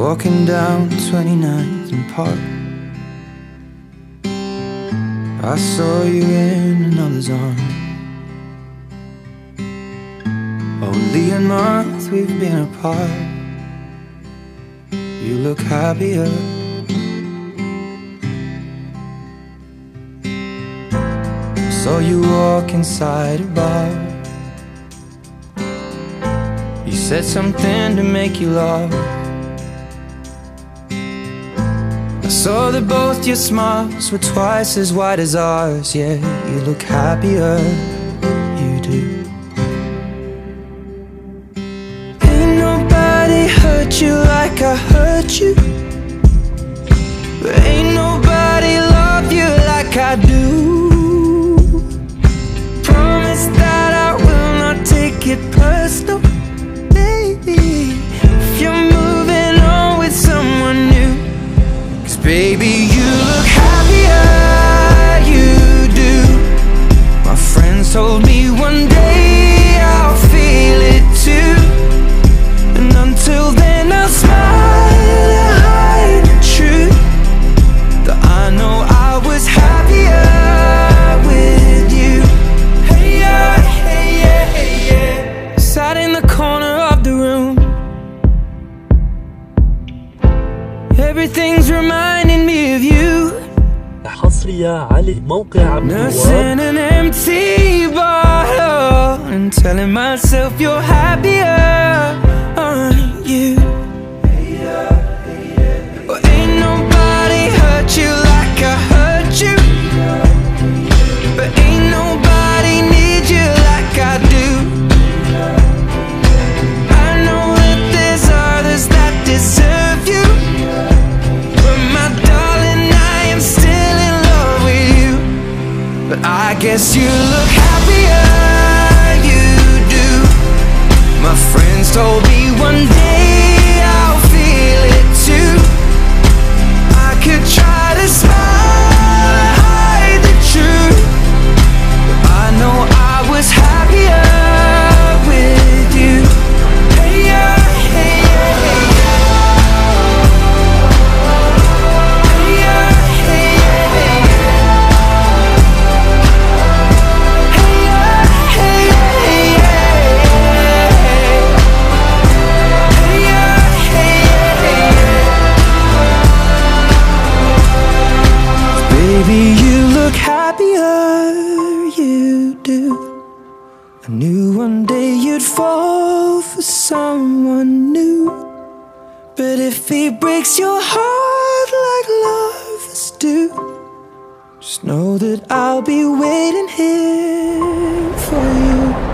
Walking down 29th and Park, I saw you in another's arms. Only a month we've been apart. You look happier. Saw you walk inside a bar. You said something to make you laugh. I saw that both your smiles were twice as wide as ours. Yeah, you look happier, you do. Ain't nobody hurt you like I hurt you. Ain't nobody love you like I do. Promise that I will not take it personal, baby, if you're moving on with someone new. 'Cause baby, you look happier, you do. My friends told me one day I'll feel it too, and until then I'll smile and hide the truth that I know I was happier with you. Hey yeah, hey yeah, hey yeah. Sat in the corner of the room. Everything's reminding me of you. حصرية على موقع عبد الوهاب. Nursing an empty bottle and telling myself you're happier, aren't you? Well, ain't nobody hurt you like I hurt you, but ain't nobody need you like I do. I know that there's others that deserve you, but my darling, I am still in love with you. But I guess you look happier, you do. My friends told me one day I'll feel it too. I could try to smile and hide the truth, but I know I was happier with you. Hey yeah, hey yeah, hey yeah. Hey yeah, hey yeah, hey yeah. Hey yeah, hey yeah, hey yeah. Hey yeah, hey yeah, hey yeah. Baby, you look happier, you do. I knew one day you'd fall for someone new, but if he breaks your heart like lovers do, just know that I'll be waiting here for you.